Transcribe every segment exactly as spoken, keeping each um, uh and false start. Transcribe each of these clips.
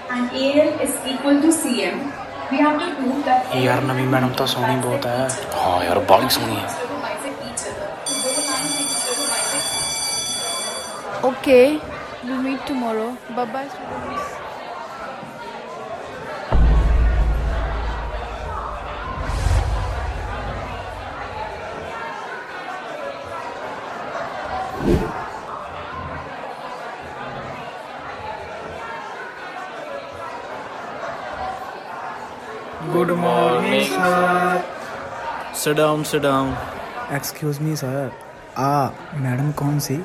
and A L is equal to C M. We have to prove that यार नवी madam तो सोहनी बहुत है। हाँ यार बाली सोहनी है। Okay, we'll meet tomorrow. Bye bye students. Good morning, sir. Sit down, sit down. Excuse me, sir. आ madam कौन सी?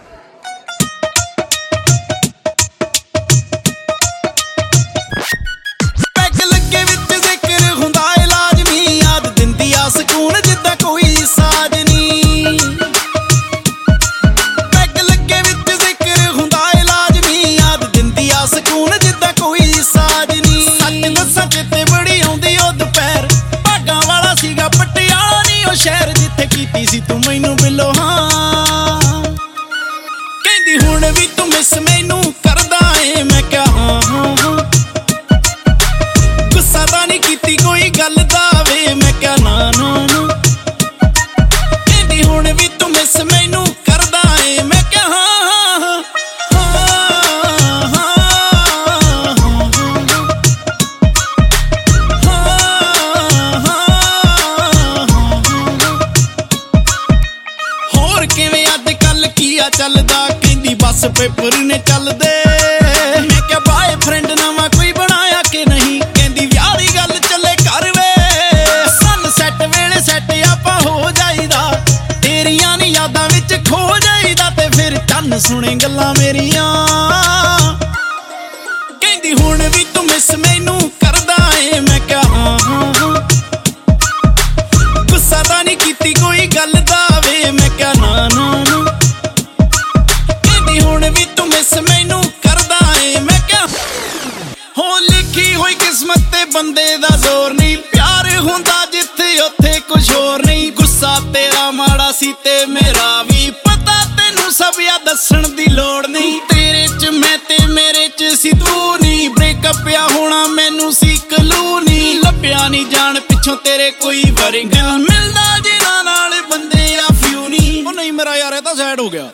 शहर जिथे कीती सी तू मैनू बिलो हाँ कहंदी हुण भी तू मिस मैनू करदा ए मैं क्या हाँ हाँ हाँ गुस्सा दा नहीं कीती कोई गल दा वे मैं क्या ना ना ना कहंदी हुण भी तू मिस मैनू करदा ए मैं क्या हाँ चलदा कहंदी बस पेपर ने चलदे मैं क्या बॉयफ्रेंड नवा कोई बनाया कि नहीं कहंदी विआह दी गल चले कर वे सन सैट वेले सैट आपां हो जाईदा तेरियां नी यादां विच खो जाईदा ते फिर चन्न सुने गल्लां मेरियां कहंदी हुण भी तू मिस मैनू करदा ए मैं क्या हाँ हाँ हाँ गुस्सा तां नहीं कीती कोई गल दा वे मैं क्या ना ना ना हुण भी तू मिस मैनू करदा ए मैं क्या हो लिखी हुई किस्मत ते बंदे दा जोर नहीं प्यार हुंदा जिथे उत्थे कुछ होर नहीं गुस्सा तेरा माड़ा सी ते मेरा भी पता तेनू सब या दसण दी लोड़ नहीं तेरे च मैं ते मेरे च सी तू नहीं ब्रेकअप या होना मैनू सी कलूनी लभ्या नहीं जान पिछों तेरे कोई वरिंगा मिलदा जिन्हां नाल बंदे आ फ्यू नहीं ओ नहीं मेरा यार ये तां सैड हो गया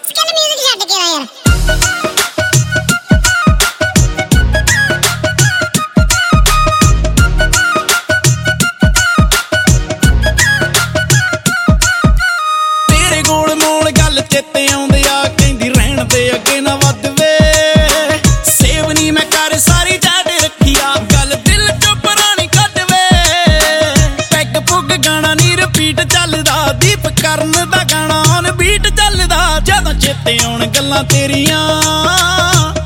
चेते आउंदे आ कहंदी रहण दे अगे ना वध वे सेव नी मैं कर सारी जाड़ रखिया गल दिल चों पुरानी कढ वे पैग पुग गाना नी रिपीट चलदा दीप करन दा गाना ऑन बीट चलदा जदों चेते आउण गल्लां तेरियां